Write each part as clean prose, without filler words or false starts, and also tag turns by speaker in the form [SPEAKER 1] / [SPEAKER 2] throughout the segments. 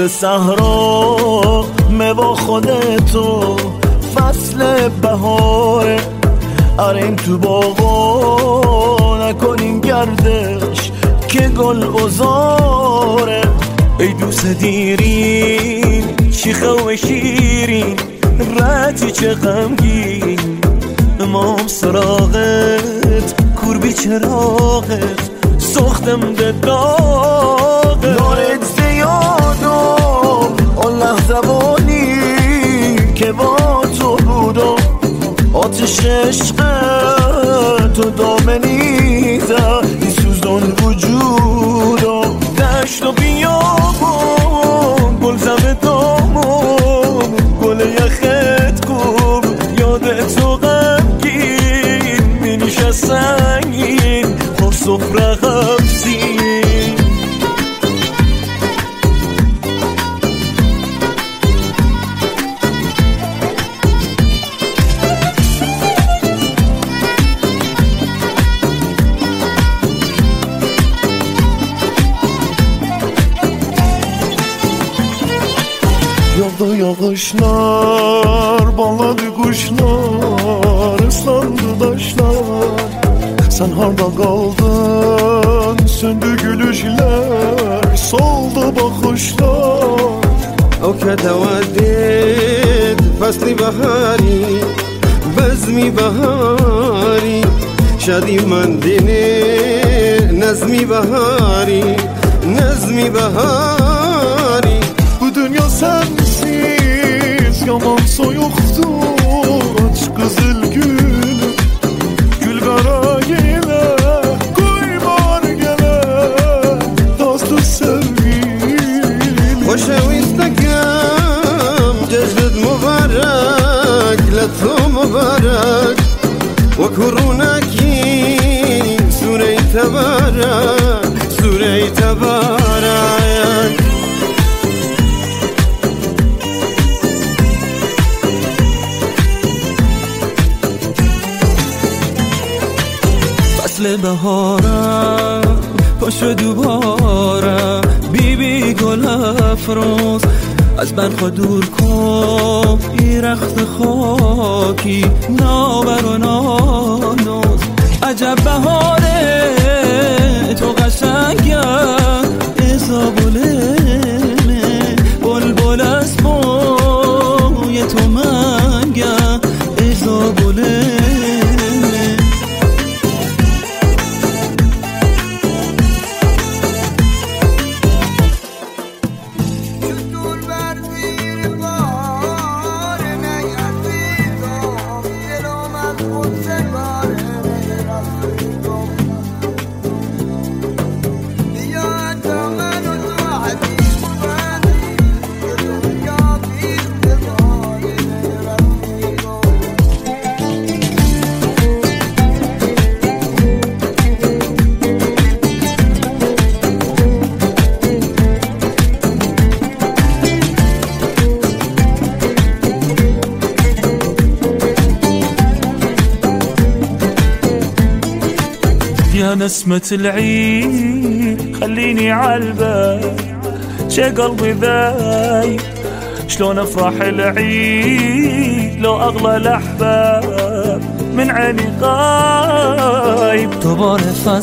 [SPEAKER 1] گل صحرا با خودتو فصل بهاره. اریم تو باغا نکنیم گردش که گل بزاره. ای دوست دیرین شیخه و شیرین رتی چه غمگین امام سراغت کور بی چراغت سختم ده داغت. نارت زیادم اون لحظوانی که با تو بودم آتش عشق تو دامنی زد این سوزان وجودم. دشت و بیابم گل زم دامم گل یخت کن یادت تو غمگین می نشست سنگین با سفره غمزین. Yağdı yağışlar, bağladı kuşlar, ıslandı taşlar. Sen harda kaldın, söndü gülüşler, soldu bakışlar.
[SPEAKER 2] أوك تودد فصل بهاری بزمی بهاری شادی من دینه نظمی بهاری نظمی بهاری.
[SPEAKER 1] Bu dünya sensiz yaman soyuktu. Aç kızıl gül, gül kara yine koymar gele dostu sevgilim.
[SPEAKER 2] خوشویستکم جشنت مبارک لطفو مبارک و کرونکی سوره تبارک سوره تبارک.
[SPEAKER 3] فصل بهارم پاشو دوباره بی بی گل افروز از برخا دور کن ای رخت خاکی نابر و نانوز. عجب بهاره تو قشنگم ازابولمه بلبل از موی تو منگم ازابولمه.
[SPEAKER 1] يا نسمة العيد خليني عالبال شي قلبي ذايب شلون افرح العيد لو اغلى الاحباب من عيني غايب.
[SPEAKER 3] دوباره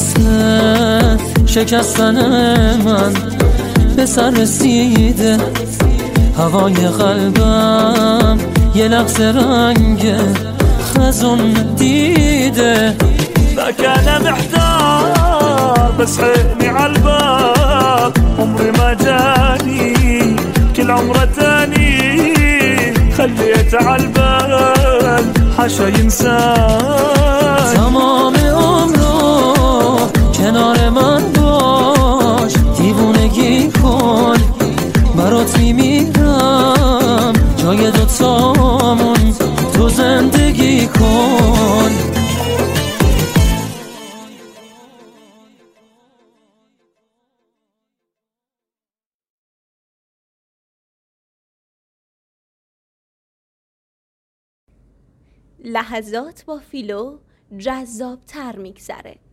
[SPEAKER 3] فصل شکستن من به سر رسیده هوای قلبم یه لحظه رنگ خزون دیده.
[SPEAKER 1] ذاك انا محتار بس حيني عالباب عمري ما جاني كل عمره تاني خليت عالبال حاشا ينساني.
[SPEAKER 3] تمام عمرو کنار من باش دیوونگی کن برات میمیرم جای دوتامون تو زندگی کن.
[SPEAKER 4] لحظات با فیلو جذاب تر میگذره.